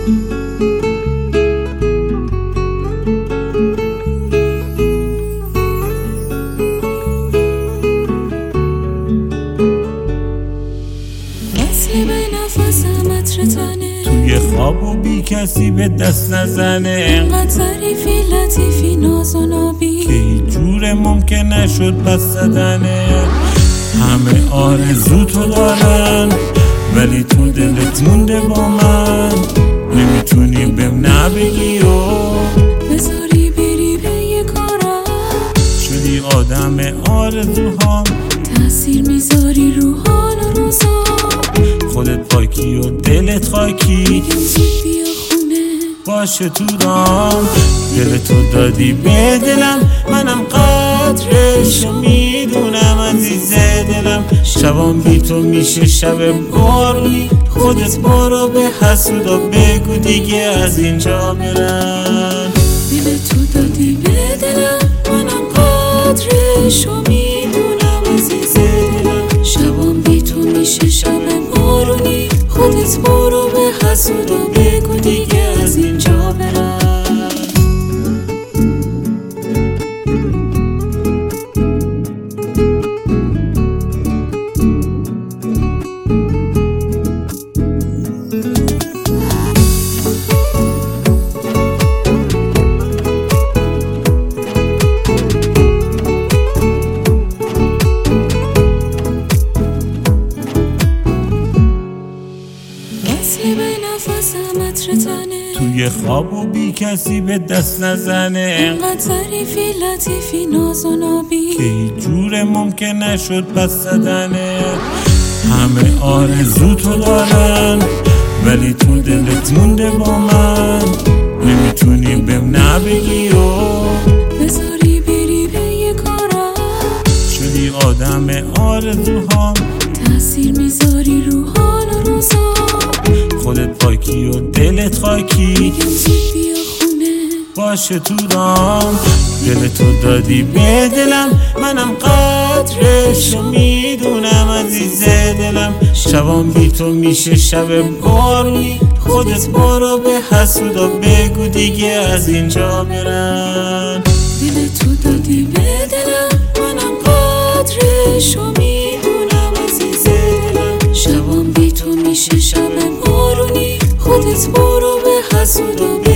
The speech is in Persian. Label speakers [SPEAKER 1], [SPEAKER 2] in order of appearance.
[SPEAKER 1] توی خواب و بی کسی به دست نزنه،
[SPEAKER 2] اینقدر ظریفی لطیفی ناز و نابی
[SPEAKER 1] که هیچ جور ممکن نشد پس زدنه. همه آرزو تو دارن ولی تو دلت مونده با من، نمیتونی بهم نبگی و
[SPEAKER 2] بذاری بری به یه کارم.
[SPEAKER 1] شدی آدم آرزوهام،
[SPEAKER 2] تأثیر میذاری رو حال و روزا.
[SPEAKER 1] خودت پاکی و دلت خاکی،
[SPEAKER 2] میگم زود بیا خونه
[SPEAKER 1] باشه تو رام. دل تو دادی به دلم، منم قدرشو میدونم عزیز دلم. شبام بی تو میشه شب بارونی، خودت برو به حسودا بگو دیگه از اینجا برن.
[SPEAKER 2] دل تو دادی به دلم، منم قدرشو میدونم عزیز دلم. شبام بی تو میشه شب بارونی، خودت برو به حسودا بگو دیگه از اینجا برن.
[SPEAKER 1] توی خواب و بی کسی به دست نزنه،
[SPEAKER 2] اینقدر ظریفی لطیفی ناز و نابی
[SPEAKER 1] که هیچ جور ممکن نشد پس زدنه. همه آرزو تو دارن ولی تو دلت مونده با من، نمیتونی بهم نبگی و
[SPEAKER 2] بذاری بری به یه کارم.
[SPEAKER 1] شدی آدم آرزوهام،
[SPEAKER 2] تأثیر میذاری رو حال و روزا.
[SPEAKER 1] خودت پاکی و دلت خاکی،
[SPEAKER 2] میگم زود بیا خونه
[SPEAKER 1] باشه تو رام. دل تو دادی به دلم، منم قدرشو میدونم عزیز دلم. شبام بی تو میشه شب بارونی، خودت برو به حسودا بگو دیگه از اینجا برن.
[SPEAKER 2] دل تو دادی به دلم، منم قدرشو میدونم عزیز دلم. شبام بی تو میشه شب بارونی، خودت برو به حسودا